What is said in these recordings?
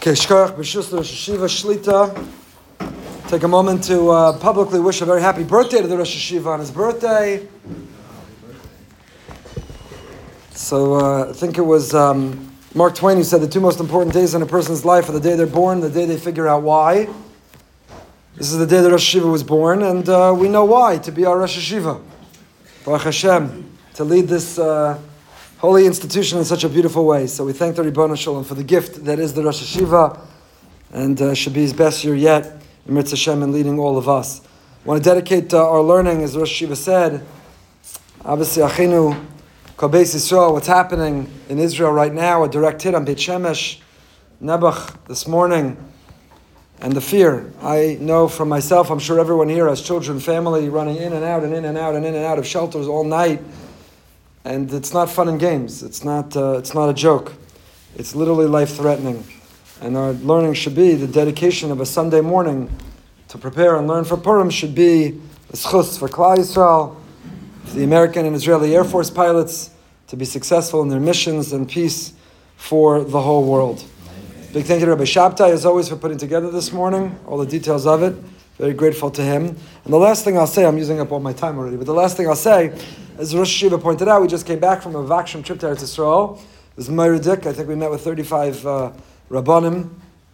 Okay, Shkarach B'Shus Rosh Hashiva Shlita. Take a moment to publicly wish a very happy birthday to the Rosh Hashiva on his birthday. So I think it was Mark Twain who said the two most important days in a person's life are the day they're born and the day they figure out why. This is the day that Rosh Hashiva was born, and we know why, to be our Rosh Hashiva. Baruch Hashem, to lead this holy institution in such a beautiful way. So we thank the Ribono Shalom for the gift that is the Rosh Hashiva, and should be his best year yet, in Mitzvah Hashem, and leading all of us. I want to dedicate our learning, as Rosh Hashiva said, obviously, Achinu, Kobeis Yisrael, what's happening in Israel right now, a direct hit on Beit Shemesh, Nebuch this morning, and the fear. I know from myself, I'm sure everyone here has children, family, running in and out and in and out and in and out of shelters all night. And it's not fun and games. It's not a joke. It's literally life-threatening. And our learning should be, the dedication of a Sunday morning to prepare and learn for Purim should be a schus for Klal Yisrael, for the American and Israeli Air Force pilots to be successful in their missions and peace for the whole world. Big thank you to Rabbi Shabtai, as always, for putting together this morning, all the details of it. Very grateful to him. And the last thing I'll say, I'm using up all my time already, but the last thing I'll say, as Rosh Hashiva pointed out, we just came back from a Vakshim trip to Eretz Yisrael. It was Meridik. I think we met with 35 Rabbanim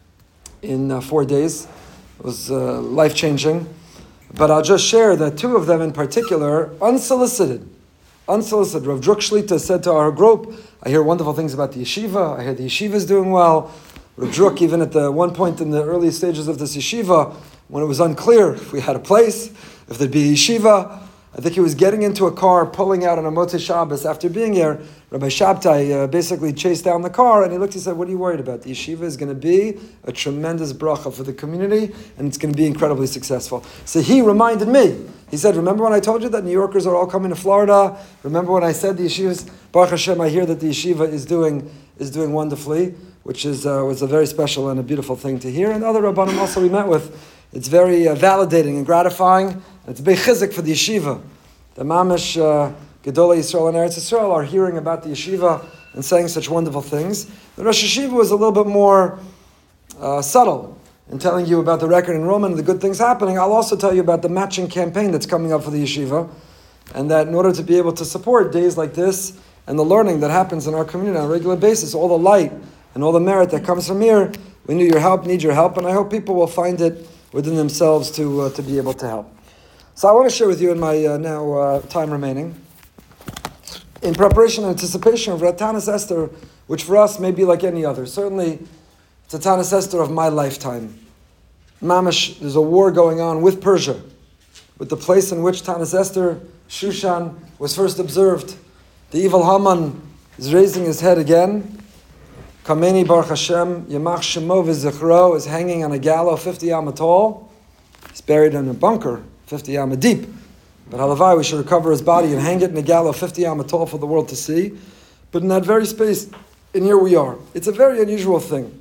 in 4 days. It was life-changing. But I'll just share that two of them in particular, unsolicited. Rav Druk Shlita said to our group, I hear wonderful things about the yeshiva. I hear the yeshiva is doing well. Rav Druk, even at the one point in the early stages of this yeshiva, when it was unclear if we had a place, if there'd be a yeshiva, I think he was getting into a car, pulling out on a Motzei Shabbos. After being here, Rabbi Shabtai basically chased down the car, and he looked, he said, what are you worried about? The yeshiva is going to be a tremendous bracha for the community, and it's going to be incredibly successful. So he reminded me, he said, remember when I told you that New Yorkers are all coming to Florida? Remember when I said the yeshiva's, Baruch Hashem, I hear that the yeshiva is doing wonderfully, which was a very special and a beautiful thing to hear. And other Rabbanim also we met with, it's very validating and gratifying. It's a big chizuk for the yeshiva. The Mamish Gedolei Yisrael and Eretz Yisrael are hearing about the yeshiva and saying such wonderful things. The Rosh Hashiva was a little bit more subtle in telling you about the record enrollment and the good things happening. I'll also tell you about the matching campaign that's coming up for the yeshiva, and that in order to be able to support days like this and the learning that happens in our community on a regular basis, all the light and all the merit that comes from here, we need your help, and I hope people will find it within themselves to be able to help. So I want to share with you in my time remaining, in preparation and anticipation of Tanis Esther, which for us may be like any other. Certainly, it's a Tanis Esther of my lifetime. Mamish, there's a war going on with Persia, with the place in which Tanis Esther, Shushan, was first observed. The evil Haman is raising his head again. Kameni Baruch Hashem, Yamach Shemo v'Zichro, is hanging on a gallows 50 amma tall. He's buried in a bunker 50 amma deep. But halavai, we should recover his body and hang it in a gallows 50 amma tall for the world to see. But in that very space, and here we are. It's a very unusual thing.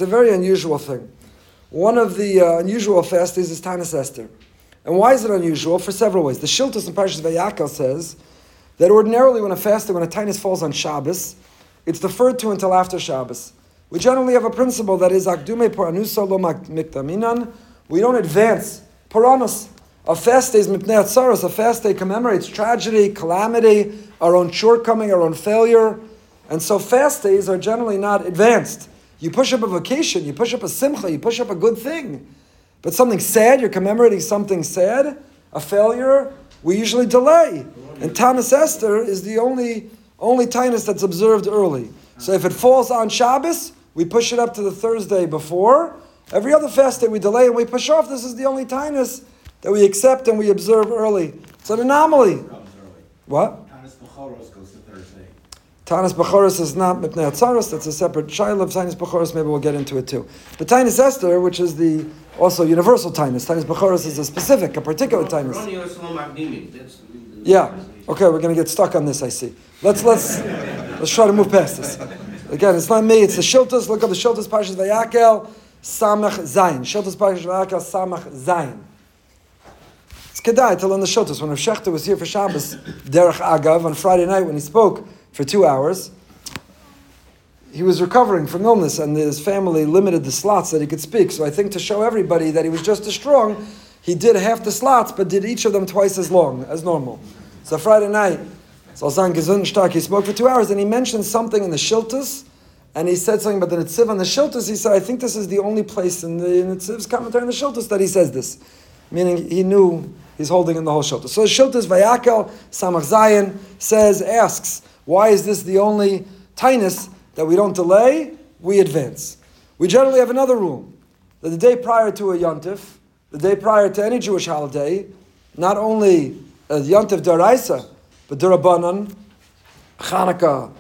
One of the unusual fast days is Tanis Esther. And why is it unusual? For several ways. The Shiltos in Parshas Vayakhel says that ordinarily when a Tanis falls on Shabbos, it's deferred to until after Shabbos. We generally have a principle that is Akdume Paranusa Lo Miktaminan. We don't advance Paranos. A fast day is Mipnei Atzaros. A fast day commemorates tragedy, calamity, our own shortcoming, our own failure. And so fast days are generally not advanced. You push up a vacation, you push up a simcha, you push up a good thing. But something sad, you're commemorating something sad, a failure, we usually delay. And Tanis Esther is the only Tanis that's observed early. So if it falls on Shabbos, we push it up to the Thursday before. Every other fast day we delay and we push off. This is the only Tanis that we accept and we observe early. It's an anomaly. What? Tanis Bechoros goes to Thursday. Tanis Bechoros is not Mipnei Atzaros. That's a separate shayla of Tanis Bechoros. Maybe we'll get into it too. But Tanis Esther, which is the also universal Tanis. Tanis Bechoros is a particular Tanis. Yeah. Okay, we're going to get stuck on this, I see. Let's try to move past this. Again, it's not me, it's the Shiltos. Look up the Shiltos Parshas Vayakhel, Samach Zayin. Shiltos Parshas Vayakhel, Samach Zayin. It's kedai to learn the Shiltos. When Rav Shechter was here for Shabbos, Derech Agav, on Friday night when he spoke for 2 hours, he was recovering from illness, and his family limited the slots that he could speak. So I think to show everybody that he was just as strong, he did half the slots, but did each of them twice as long as normal. So Friday night, Salzan Gesund Stark, he spoke for 2 hours, and he mentioned something in the Shiltus, and he said something about the Netziv on the Shiltus. He said, I think this is the only place in the Netziv's commentary on the Shiltus that he says this. Meaning he knew he's holding in the whole Shiltus. So the Shiltus, Vayakel, Samach Zayin, asks, why is this the only tainus that we don't delay, we advance? We generally have another rule, that the day prior to a Yontif, the day prior to any Jewish holiday, not only a Yontif Daraisa, but Durabanan, Chanukah,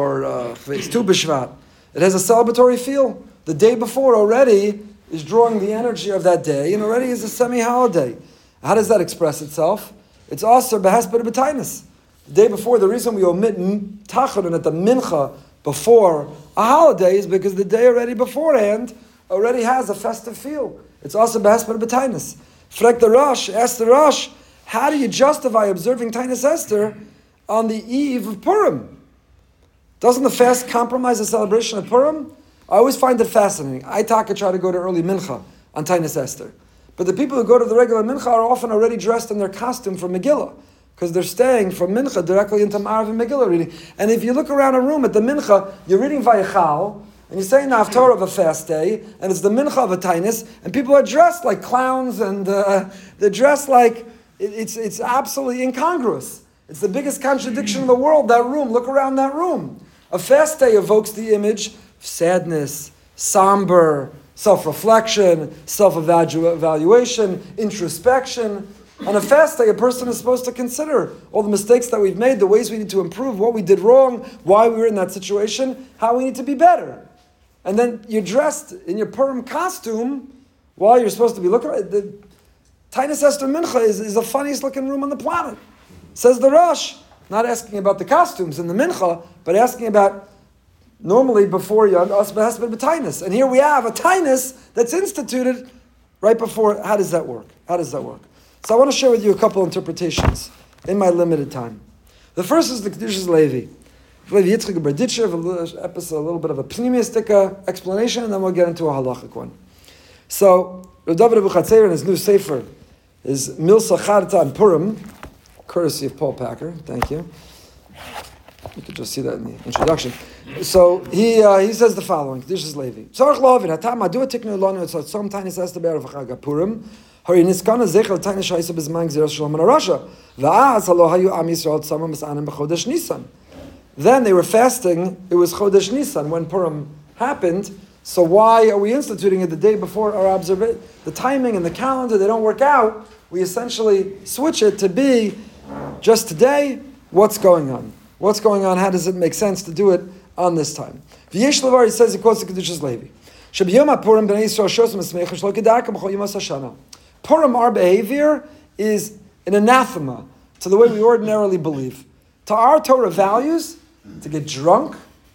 or Tu B'Shvat, it has a celebratory feel. The day before already is drawing the energy of that day, and already is a semi-holiday. How does that express itself? It's also Behesped B'Tainus. The day before, the reason we omit Tachanun at the Mincha before a holiday is because the day already beforehand already has a festive feel. It's also Behesped B'Tainus. Frek the Rosh, ask the Rosh, how do you justify observing Tainus Esther on the eve of Purim? Doesn't the fast compromise the celebration of Purim? I always find it fascinating. I try to go to early Mincha on Tainus Esther. But the people who go to the regular Mincha are often already dressed in their costume for Megillah, because they're staying from Mincha directly into Ma'ariv and Megillah reading. And if you look around a room at the Mincha, you're reading Vayichal, and you're saying the Haftarah of a fast day, and it's the Mincha of a Tainus, and people are dressed like clowns, and they're dressed like, it's absolutely incongruous. It's the biggest contradiction in the world, that room. Look around that room. A fast day evokes the image of sadness, somber, self-reflection, self-evaluation, introspection. On a fast day, a person is supposed to consider all the mistakes that we've made, the ways we need to improve, what we did wrong, why we were in that situation, how we need to be better. And then you're dressed in your Purim costume while you're supposed to be looking at the Tainus Esther Mincha is the funniest looking room on the planet. Says the Rosh, not asking about the costumes in the Mincha, but asking about normally before Yom has been Tainus. And here we have a Tainus that's instituted right before. How does that work? How does that work? So I want to share with you a couple interpretations in my limited time. The first is the Kedushas Levi. Levi Yitzchak Berditchev, a little bit of a pneumistic explanation, and then we'll get into a halachic one. So, Rav David Abu Chatzer in his new sefer is Milsa Charta on Purim, courtesy of Paul Packer. Thank you. You could just see that in the introduction. So he says the following: Kedushas Levi. Tzarich Lavin Hatam Adu Tiknu Lanu Etzot Som Tainus Esther Be'erev Chag Purim. Hari Niskana Zechel Tainus Shaisa B'Zman Gzeras Shalom Rasha. Va'az Halo Hayu Am Yisrael Tzamam Misanim B'Chodesh Nisan. Then they were fasting. It was Chodesh Nisan when Purim happened. So why are we instituting it the day before our observation? The timing and the calendar, they don't work out. We essentially switch it to be just today. What's going on? What's going on? How does it make sense to do it on this time? V'yesh levar, he says, he quotes the Kedushas Levi. Purim, Purim, our behavior is an anathema to the way we ordinarily believe. To our Torah values, to get drunk,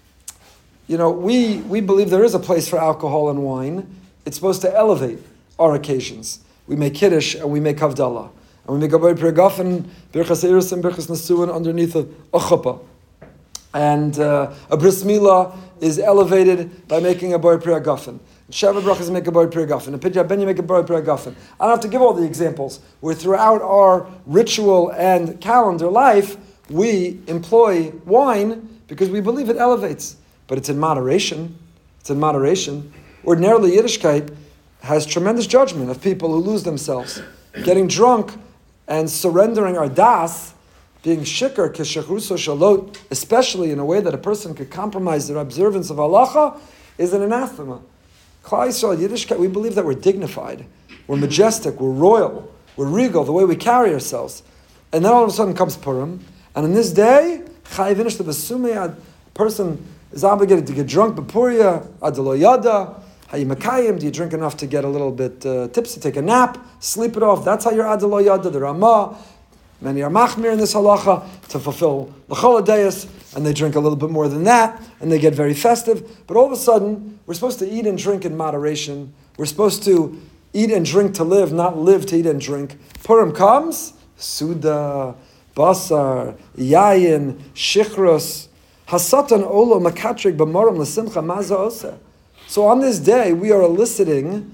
we believe there is a place for alcohol and wine. It's supposed to elevate our occasions. We make Kiddush and we make Havdalah. And we make a Boy Pirgafen, Birchas Eiros and Birchas Nesuin underneath a chuppah. And a Bris Milah is elevated by making a Boy Pirgafen. Sheva Brachas make a Boy Pirgafen. And Pidya Ben you make a Boy Pirgafen. I don't have to give all the examples where throughout our ritual and calendar life, we employ wine because we believe it elevates. But it's in moderation. It's in moderation. Ordinarily, Yiddishkeit has tremendous judgment of people who lose themselves. Getting drunk and surrendering our das, being shikar, keshachruso shalot, especially in a way that a person could compromise their observance of halacha, is an anathema. Klal Yisrael, Yiddishkeit, we believe that we're dignified, we're majestic, we're royal, we're regal, the way we carry ourselves. And then all of a sudden comes Purim, and in this day, chayvinish the besumei, a person is obligated to get drunk, bepuria, adelo yada, hayimakayim, do you drink enough to get a little bit tipsy, take a nap, sleep it off, that's how you're adelo yada, the Ramah. Many are machmir in this halacha to fulfill the choladeus, and they drink a little bit more than that, and they get very festive. But all of a sudden, we're supposed to eat and drink in moderation. We're supposed to eat and drink to live, not live to eat and drink. Purim comes, Suda, Basar, Yayin, Shichros, Hasatan olo makatrik b'moram l'simcha maza oseh. So on this day, we're eliciting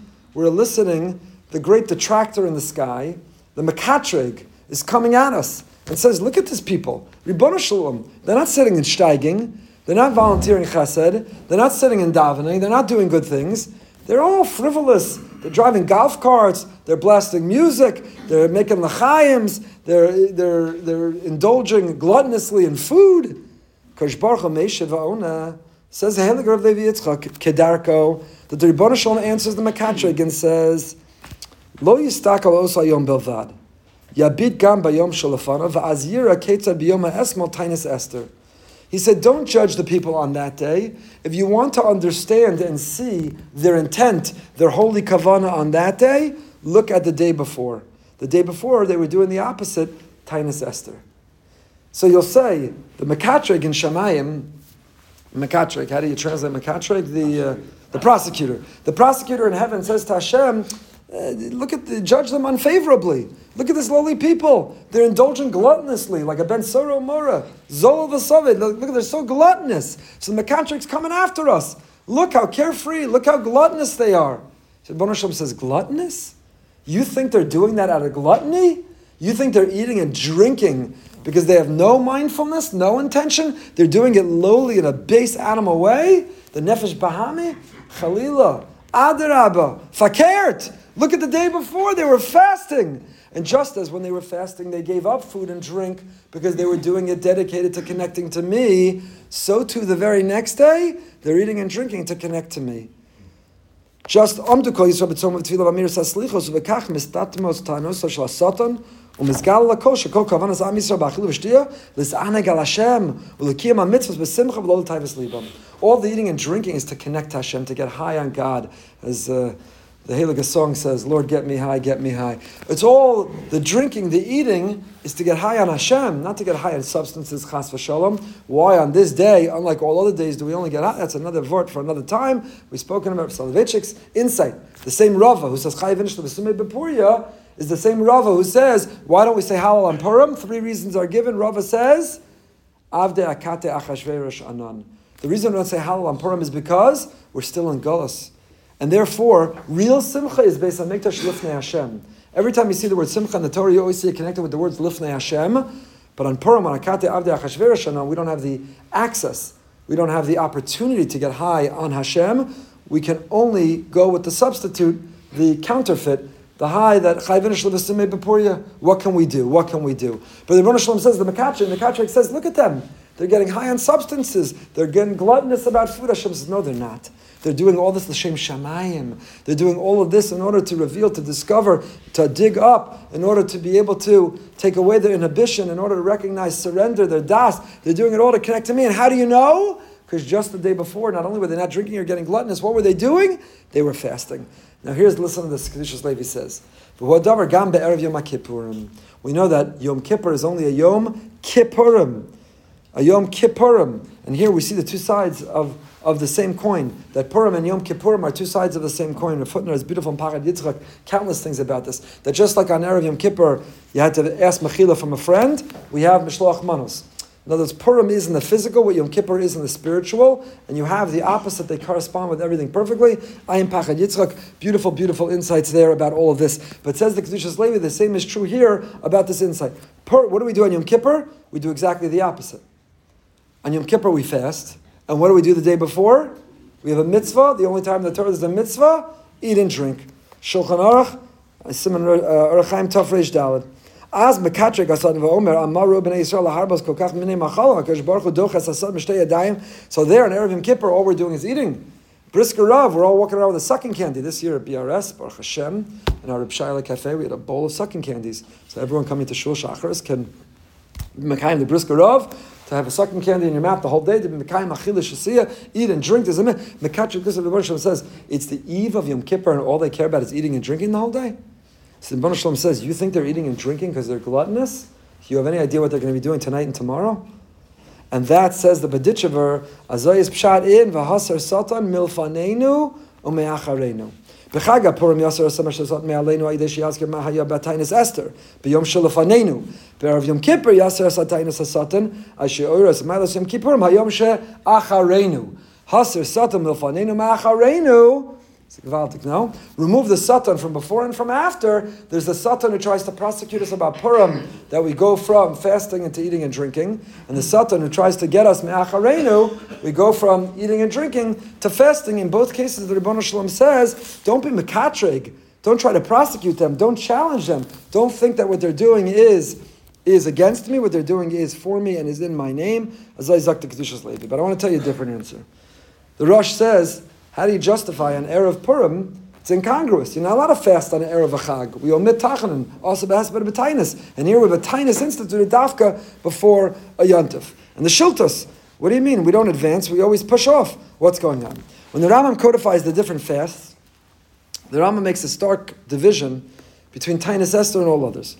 the great detractor in the sky. The makatrig is coming at us and says, look at these people. Ribono Shalom. They're not sitting and steiging. They're not volunteering chesed. They're not sitting and davening. They're not doing good things. They're all frivolous. They're driving golf carts. They're blasting music. They're making l'chaims. They're indulging gluttonously in food. Kosh Baruch Hu Meishe Va'ona. Says the Heilige Rav Levi Yitzchak, Kedarko, that the Ribono Shalom answers the Makatrig and says, Lo yistakal osa yom belvad, yabit gam bayom shalafana, va'azira ketzad biyom ha'esmol tainis Esther. He said, don't judge the people on that day. If you want to understand and see their intent, their holy kavana on that day, look at the day before. The day before, they were doing the opposite, tainis Esther. So you'll say, the Makatrig in Shamayim, Makatrik, how do you translate Makatrik? The prosecutor. The prosecutor in heaven says to Hashem, judge them unfavorably. Look at these lowly people. They're indulging gluttonously, like a Ben Soro Mora, Zol Vasavid. Look, they're so gluttonous. So the Makatrik's coming after us. Look how carefree, look how gluttonous they are. So Ribono Shalom says, gluttonous? You think they're doing that out of gluttony? You think they're eating and drinking because they have no mindfulness, no intention? They're doing it lowly in a base animal way? The Nefesh Bahami? Chalila. Adarabba. Fakert. Look at the day before. They were fasting. And just as when they were fasting, they gave up food and drink because they were doing it dedicated to connecting to me, so too the very next day, they're eating and drinking to connect to me. Just Amdu Kol Yisrael B'Tzom of Tefillah V'Amir Saslichos V'Kach Mistatmos Tanos Shel Satan U'Mizgal Lakol Shekol Kavanas Am Yisrael B'Achilu V'Shtia L'Zaneg Al Hashem U'Lekiyam HaMitzvos B'Simcha V'Lo L'Tayvus Libam. All the eating and drinking is to connect to Hashem, to get high on God, as the Heilige song says, Lord, get me high, get me high. It's all, the drinking, the eating, is to get high on Hashem, not to get high on substances, chas v'shalom. Why on this day, unlike all other days, do we only get high? That's another vort for another time. We've spoken about Soloveitchik's insight. The same Rava who says, Chai v'nishta v'sumei b'Puria, is the same Rava who says, why don't we say Halal on Purim? 3 reasons are given. Rava says, Avde akate achashverosh anan. The reason we don't say Halal on Purim is because we're still in Gullus. And therefore, real simcha is based on Mikdash Lifnei Hashem. Every time you see the word simcha in the Torah, you always see it connected with the words Lifnei Hashem. But on Purim, on Akate Avdei Achashverosh Shana, we don't have the access. We don't have the opportunity to get high on Hashem. We can only go with the substitute, the counterfeit, the high that Chayvinish Levisimei B'Puria. What can we do? What can we do? But the Ribono Shalom says, the Makatrik says, look at them. They're getting high on substances. They're getting gluttonous about food. Hashem says, no, they're not. They're doing all this l'shem shamayim. They're doing all of this in order to reveal, to discover, to dig up, in order to be able to take away their inhibition, in order to recognize surrender, their das. They're doing it all to connect to me. And how do you know? Because just the day before, not only were they not drinking or getting gluttonous, what were they doing? They were fasting. Now listen to this. Kedushas Levi says, we know that Yom Kippur is only a Yom Kippurim. A Yom Kippurim. And here we see the two sides of the same coin. That Purim and Yom Kippurim are two sides of the same coin. The footnote is beautiful in Pachad Yitzchak. Countless things about this. That just like on Erev Yom Kippur, you had to ask Mechila from a friend, we have Mishloach Manos. In other words, Purim is in the physical, what Yom Kippur is in the spiritual, and you have the opposite. They correspond with everything perfectly. Ayin Pachad Yitzchak, beautiful, beautiful insights there about all of this. But says the Kedushas Levi, the same is true here about this insight. What do we do on Yom Kippur? We do exactly the opposite. On Yom Kippur we fast. And what do we do the day before? We have a mitzvah. The only time the Torah is a mitzvah, eat and drink. Shulchan Aruch, Siman Orach Chaim Tov Reish Daled. Az mekatrik asad v'omer amaru b'nei Yisrael laharbos kol kach minei machal hakadosh baruch hu dochas asad m'shtei yadayim. So there on Erev Yom Kippur, all we're doing is eating. Brisker Rav, we're all walking around with a sucking candy. This year at BRS, Baruch Hashem, in our Reb Shaila Cafe, we had a bowl of sucking candies. So everyone coming to Shul Shacharis can mekayim the Brisker Rav, to have a sucking candy in your mouth the whole day, to be mekayim achila shasiya, eat and drink. There's a mekatrik. This is what the Ribono Shalom says. It's the eve of Yom Kippur, and all they care about is eating and drinking the whole day. So the Ribono Shalom says, you think they're eating and drinking because they're gluttonous? Do you have any idea what they're going to be doing tonight and tomorrow? And that says the Bedichever, Azayis pshat in v'hasar satan milfanenu umeacharenu. V'chaga Purim Yasser Asam Shazat Me'aleinu Aidesh Yazker Mahaya Batainis Esther B'Yom Shelafanenu B'Arav Yom Kippur Yasser Asatainis Asatan Asher Oiras Malas Yom Kippurim Hayom She'Acharenu Haser Satan Milfanenu Ma'acharenu. It's gewaltig, no? Remove the Satan from before and from after. There's the Satan who tries to prosecute us about Purim, that we go from fasting into eating and drinking. And the Satan who tries to get us, me'acharenu, we go from eating and drinking to fasting. In both cases, the Rebbeinu Shalom says, don't be mekatrig. Don't try to prosecute them. Don't challenge them. Don't think that what they're doing is against me. What they're doing is for me and is in my name. But I want to tell you a different answer. The Rosh says, how do you justify an Erev Purim? It's incongruous. You're not allowed to fast on an Erev Chag. We omit Tachanan, also behasbet b'tainis. And here we have a Tainis instituted dafka before a Yontif. And the Shiltos, what do you mean? We don't advance, we always push off. What's going on? When the Rambam codifies the different fasts, the Rambam makes a stark division between Tainis Esther and all others.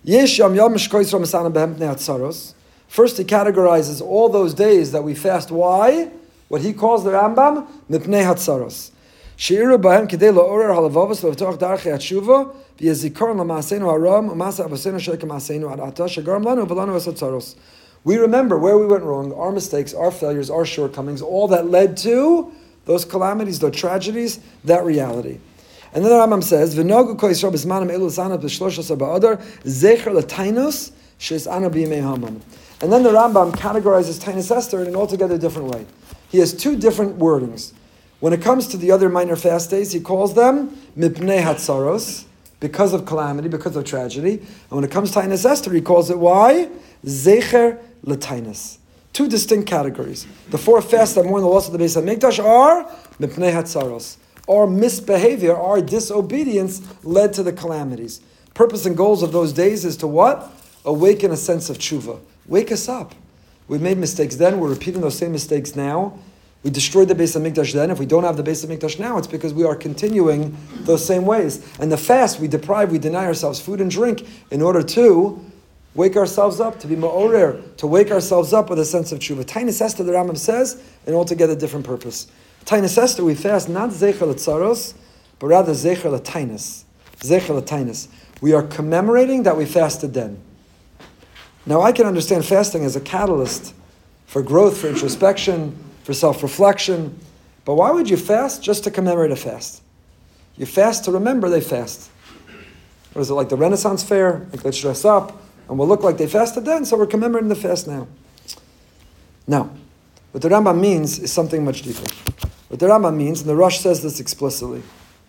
First, he categorizes all those days that we fast. Why? What he calls the Rambam, Mipnei Hatzaros. She'iru b'hem k'dei la'orer halavavos le'v'toch darchei hatshuva v'yezikoron l'ma'aseinu haram u'ma'aseh avosenu she'ek ma'aseinu ad ata she'garam lanu v'lanu v'satzaros. We remember where we went wrong, our mistakes, our failures, our shortcomings, all that led to those calamities, those tragedies, that reality. And then the Rambam says, V'nogu ko Yisrael b'zmanim elu l'sanat b'shlosh ba'adar zecher l'tainus she'is'ana b'yimei Haman. And then the Rambam categorizes Tainis Esther in an altogether different way. He has two different wordings. When it comes to the other minor fast days, he calls them Mipnei Hatzaros, because of calamity, because of tragedy. And when it comes to Tainis Esther, he calls it why? Zecher L'Tainis. Two distinct categories. The four fasts that mourn the loss of the Beis HaMikdash are Mipnei Hatzaros. Our misbehavior, our disobedience led to the calamities. Purpose and goals of those days is to what? Awaken a sense of tshuva. Wake us up. We made mistakes then, we're repeating those same mistakes now. We destroyed the Beis HaMikdash then. If we don't have the Beis HaMikdash now, it's because we are continuing those same ways. And the fast, we deny ourselves food and drink in order to wake ourselves up, to be ma'orer, to wake ourselves up with a sense of tshuva. Tainis Esther, the Rambam says, an altogether different purpose. Tainis Esther, we fast not zecher l'tzaros, but rather zecher l'tainis. Zecher l'tainis. We are commemorating that we fasted then. Now, I can understand fasting as a catalyst for growth, for introspection, for self-reflection. But why would you fast just to commemorate a fast? You fast to remember they fast. What is it, like the Renaissance fair? Like, let's dress up and we'll look like they fasted then, so we're commemorating the fast now. Now, what the Rambam means is something much deeper. What the Rambam means, and the Rosh says this explicitly,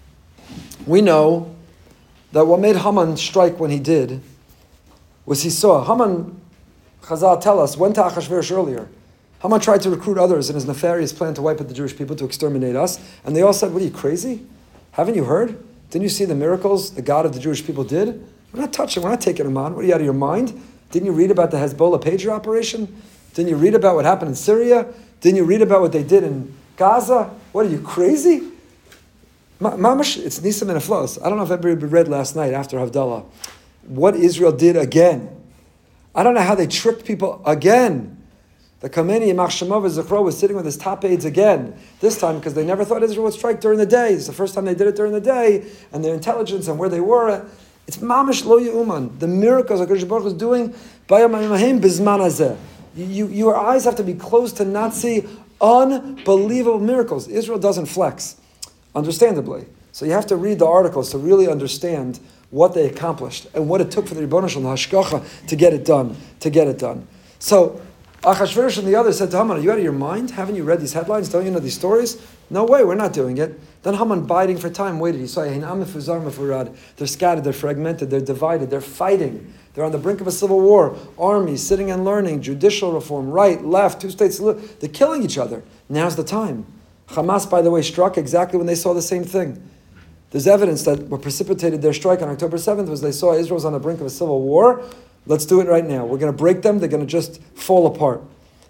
we know that what made Haman strike when he did was he saw, Haman, Chazal tell us, went to Achashverosh earlier. Haman tried to recruit others in his nefarious plan to wipe out the Jewish people, to exterminate us. And they all said, what are you, crazy? Haven't you heard? Didn't you see the miracles the God of the Jewish people did? We're not touching, we're not taking them on. What are you, out of your mind? Didn't you read about the Hezbollah pager operation? Didn't you read about what happened in Syria? Didn't you read about what they did in Gaza? What are you, crazy? Mamash, it's Nisim and Aflos. I don't know if everybody read last night after Havdalah what Israel did again. I don't know how they tricked people again. The Khamenei, Yimach Shemo v'Zichro, was sitting with his top aides again. This time because they never thought Israel would strike during the day. It's the first time they did it during the day, and their intelligence and where they were. It's mamash lo yu'uman. The miracles HaKadosh Baruch Hu is doing, bayam ha'imahim bizman hazeh. Your eyes have to be closed to not see unbelievable miracles. Israel doesn't flex, understandably. So you have to read the articles to really understand what they accomplished and what it took for the Rebbeinu Shalom, the Hashgacha, to get it done. So Achashverosh and the others said to Haman, are you out of your mind? Haven't you read these headlines? Don't you know these stories? No way, we're not doing it. Then Haman, biding for time, waited. He saw, they're scattered, they're fragmented, they're divided, they're fighting. They're on the brink of a civil war. Armies sitting and learning, judicial reform, right, left, two states. They're killing each other. Now's the time. Hamas, by the way, struck exactly when they saw the same thing. There's evidence that what precipitated their strike on October 7th was they saw Israel's on the brink of a civil war. Let's do it right now. We're going to break them. They're going to just fall apart.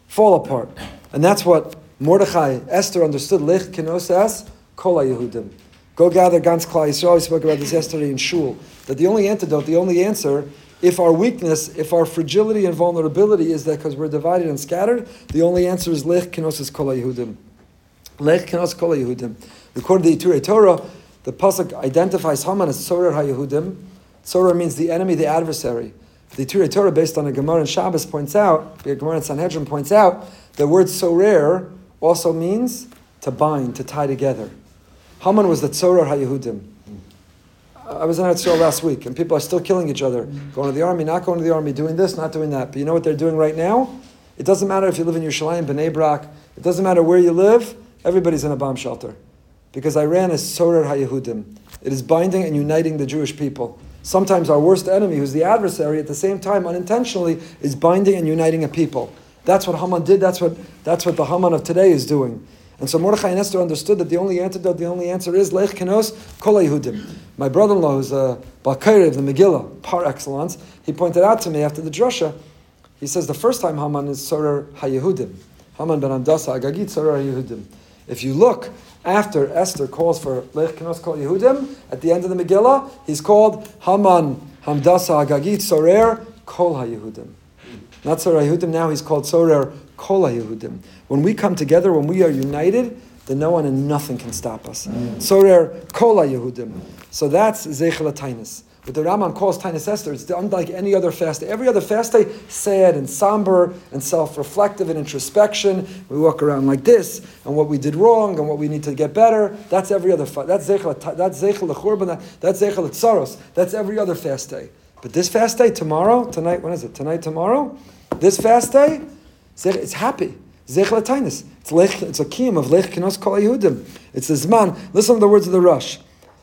And that's what Mordechai, Esther understood. Lech kenosas kol haYehudim. Go gather Gans Klal Yisrael. We spoke about this yesterday in Shul. That the only antidote, the only answer, if our weakness, if our fragility and vulnerability is that because we're divided and scattered, the only answer is Lech kenosas kol haYehudim. Lech kenosas kol haYehudim. According to the Iturei Torah, The pasuk identifies Haman as Tzorer HaYehudim. Tzorer means the enemy, the adversary. The Turei Torah, based on a Gemara in Shabbos, points out, the Gemara in Sanhedrin points out, the word Tzorer also means to bind, to tie together. Haman was the Tzorer HaYehudim. I was in Eretz Yisrael last week, and people are still killing each other, going to the army, not going to the army, doing this, not doing that. But you know what they're doing right now? It doesn't matter if you live in Yerushalayim, Bnei Brak. It doesn't matter where you live. Everybody's in a bomb shelter. Because Iran is Tzorer HaYehudim. It is binding and uniting the Jewish people. Sometimes our worst enemy, who's the adversary, at the same time, unintentionally, is binding and uniting a people. That's what Haman did. That's what the Haman of today is doing. And so Mordechai and Esther understood that the only answer is Lech Kenos Kol HaYehudim. My brother-in-law, who's a Balkairi of the Megillah, par excellence, he pointed out to me after the drasha, he says the first time Haman is Tzorer HaYehudim. Haman ben Hamdasa Agagit Tzorer HaYehudim. If you look after Esther calls for Lech Kenos Kol HaYehudim, at the end of the Megillah, he's called Haman Hamdasa Agagit Tzorer Kol HaYehudim. Not Tzorer HaYehudim, now he's called Tzorer Kol HaYehudim. When we come together, when we are united, then no one and nothing can stop us. Tzorer Kol HaYehudim. So that's Zeichel HaTainis. What the Rambam calls Tainis Esther, it's unlike any other fast day. Every other fast day, sad and somber and self-reflective and introspection. We walk around like this, and what we did wrong, and what we need to get better. That's every other fast. That's Zeichel HaChurban, that's Zeichel HaTzaros. That's every other fast day. But this fast day, tonight, when is it? Tomorrow? This fast day, it's happy. Zeichel HaTainis. It's a kiyum of Lech Kenos Kol HaYehudim. It's the Zman. Listen to the words of the Rosh.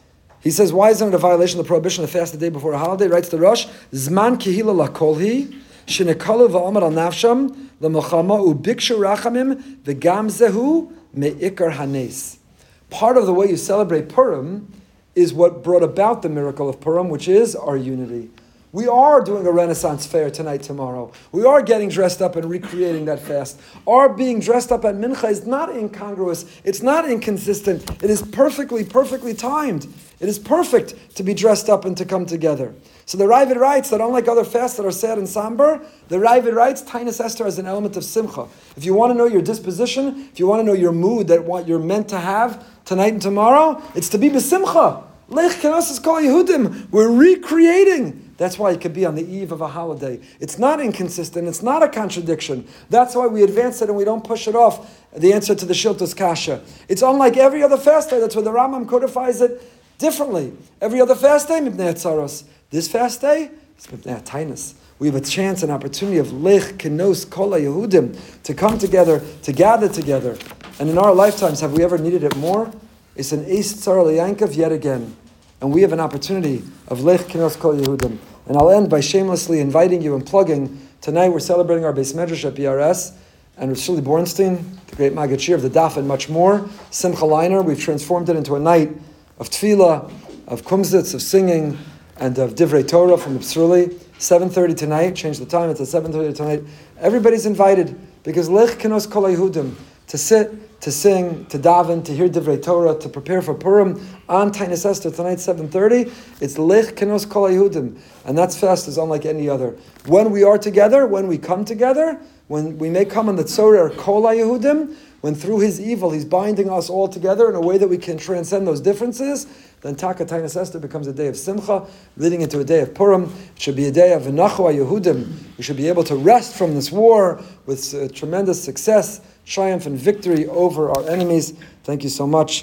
He says, why isn't it a violation of the prohibition to fast the day before a holiday? Writes the Rosh, Zman kihila lakolhi, shenekalu va'amar al nafsham, l'melchama ubikshu rachamim, v'gam zehu me'ikar hanes. Part of the way you celebrate Purim is what brought about the miracle of Purim, which is our unity. We are doing a Renaissance fair tonight, tomorrow. We are getting dressed up and recreating that fast. Our being dressed up at Mincha is not incongruous. It's not inconsistent. It is perfectly timed. It is perfect to be dressed up and to come together. So the Ravid writes that unlike other fasts that are sad and somber, the Ravid writes Tainis Esther has an element of simcha. If you want to know your disposition, if you want to know your mood, that what you're meant to have tonight and tomorrow, it's to be besimcha. Lech Kenos Kol HaYehudim. We're recreating. That's why it could be on the eve of a holiday. It's not inconsistent. It's not a contradiction. That's why we advance it and we don't push it off. The answer to the Shiltos Kasha. It's unlike every other fast day. That's where the Rambam codifies it differently. Every other fast day, Mibnei Tzaros. This fast day, it's Mibnei Tainis. We have a chance, an opportunity of Lech Kenos Kol HaYehudim to come together, to gather together. And in our lifetimes, have we ever needed it more? It's an Eis Tzara L'Yankov yet again. And we have an opportunity of Lech Kenos Kol HaYehudim. And I'll end by shamelessly inviting you and plugging. Tonight we're celebrating our Beis Medrash at BRS. And with Shuli Bornstein, the great Maggid Shir of the Daf, and much more. Simcha Leiner, we've transformed it into a night of tefillah, of kumzitz, of singing, and of divrei Torah from the Psruli. 7:30 tonight, change the time, it's at 7:30 tonight. Everybody's invited, because Lech Kenos Kol HaYehudim, to sit, to sing, to daven, to hear divrei Torah, to prepare for Purim on Tainis Esther tonight, 7:30. It's Lech Kenos Kol HaYehudim, and that fast is unlike any other. When we are together, when we come together, when we may come on the Tzorer Kol HaYehudim, when through his evil he's binding us all together in a way that we can transcend those differences, then Taka Tainis Esther becomes a day of Simcha, leading into a day of Purim. It should be a day of V'nachu HaYehudim. We should be able to rest from this war with tremendous success, triumph and victory over our enemies. Thank you so much.